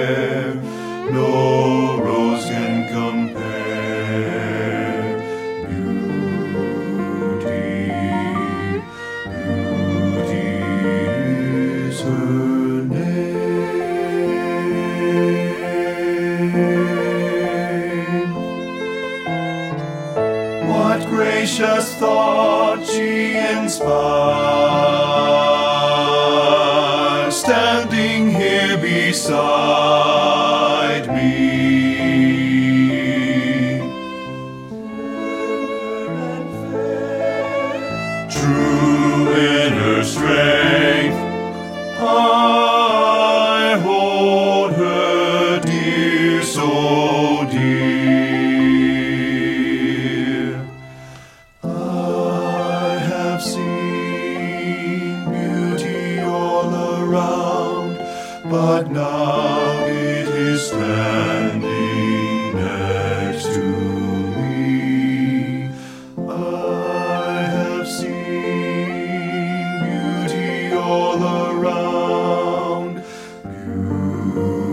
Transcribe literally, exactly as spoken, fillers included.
no rose can compare. Beauty, beauty is her name. What gracious thought she inspires, standing here beside me. True in her strength, I hold her dear, so dear. I have seen beauty all around, but now it is standing next to me. I have seen beauty all around, beauty.